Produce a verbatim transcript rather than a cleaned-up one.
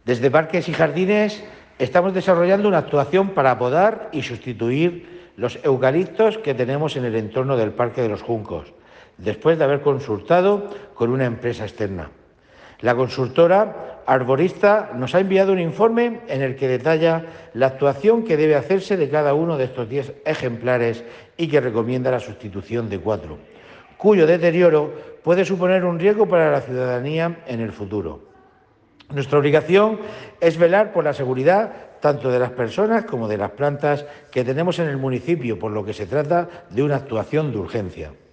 Desde Parques y Jardines estamos desarrollando una actuación para podar y sustituir los eucaliptos que tenemos en el entorno del Parque de los Juncos, después de haber consultado con una empresa externa. La consultora arborista nos ha enviado un informe en el que detalla la actuación que debe hacerse de cada uno de estos diez ejemplares y que recomienda la sustitución de cuatro, cuyo deterioro puede suponer un riesgo para la ciudadanía en el futuro. Nuestra obligación es velar por la seguridad tanto de las personas como de las plantas que tenemos en el municipio, por lo que se trata de una actuación de urgencia.